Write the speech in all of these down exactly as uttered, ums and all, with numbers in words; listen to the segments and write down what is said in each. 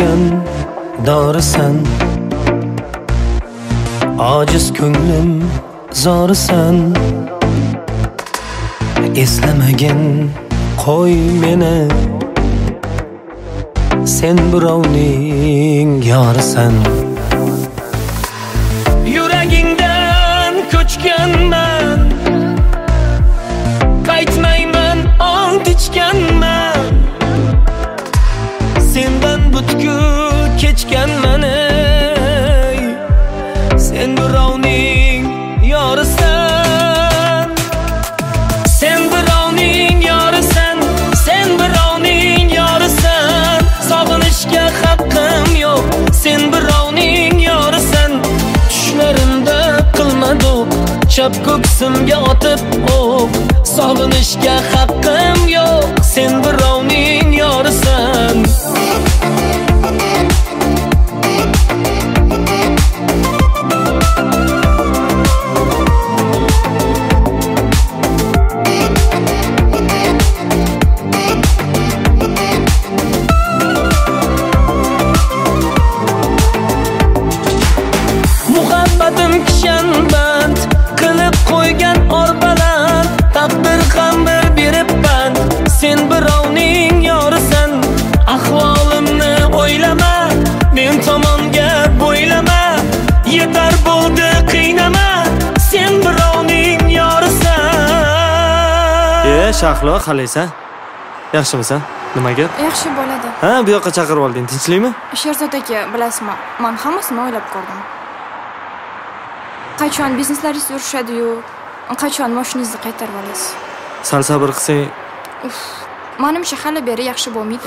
ko'rgan dorisan, ojiz ko'nglim zorisan. Eslamagin qo'y meni, sen birovning yorisan. Yuragingdan ko'chganman, qaytmayman, ont ichganman. Sendan butkul kechganman, ey, sen birovning yorisan. Sen birovning yorisan, sen birovning yorisan. Sog'inishga haqqim yo'q, sen birovning yorisan. Tushlarimda qilmadoq, chap ko'ksimga otib o'q. Sog'inishga haqqim yo'q, sen birovning yorisan. Muhabbatim kishanband qilib qo'ygan orbaland, taqdir ham bir berib band. Sen birovning yorisan, ahvolimni o'ylama, men tomonga bo'ylama. Yetar bo'ldi qiynama, sen birovning yorisan. E, Shahlo, qalaysan? Yaxshimisan? Nimaga? Yaxshi bo'ladi. Ha, bu yoqqa chaqirib olding, tinchlikmi? Sherzod aka, bilasizmi, men hammasini o'ylab ko'rdim. Qachon bizneslaringiz yurishadi-yu, qachon mashinangizni qaytarib olasiz? Sal sabr qilsang. Uf, menimcha hali beri yaxshi bo'lmaydi.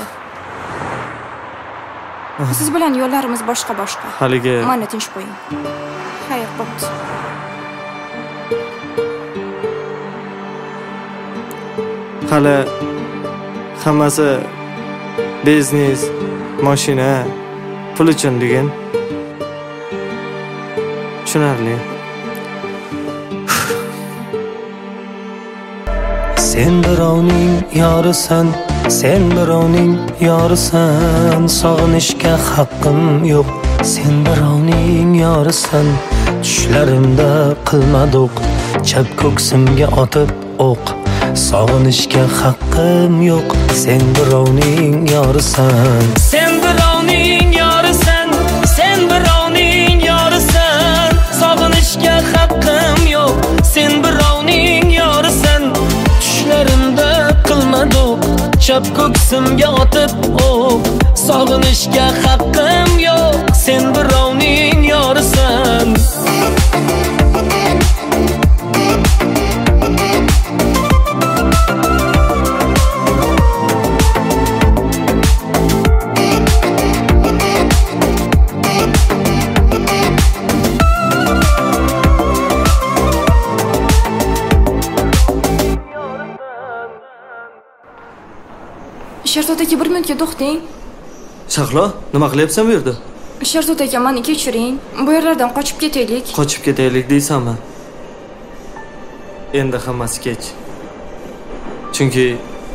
Siz bilan yo'llarimiz boshqa-boshqa. Haliga Meni tinch qo'ying. Xayr, bo'pti. hali hammasi biznes, mashina, pul uchun degan. Tushunarli. Sen birovning yorisan, sen birovning yorisan. Sog'inishga haqqim yo'q, sen birovning yorisan. Tushlarimda qilmadoq, chap ko'ksimga otib o'q. Sog'inishga haqqim yo'q, sen birovning yorisan. Sen birovning yorisan, sen birovning yorisan. Sog'inishga haqqim yo'q, sen birovning yorisan. Tushlarimda qilmadoq, chap ko'ksimga otib o'q. Sog'inishga haqqim yo'q, sen birovning yorisan. Sherzod aka, bir minutga to'xting. Shahlo, nima qilyapsan bu yerda? Sherzod aka, meni kechiring. Bu yerlardan qochib ketaylik. Qochib ketaylik deysanmi? Endi hammasi kech. Chunki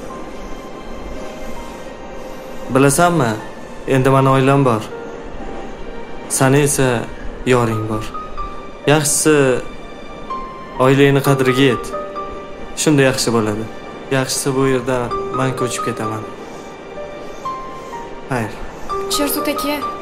bilasanmi, endi meni oilam bor. Seni esa yoring bor. Yaxshisi oilangni qadriga yet. Shunda yaxshi bo'ladi. Yaxshisi bu yerda men ko'chib ketaman. Hayır. Sherzod aka,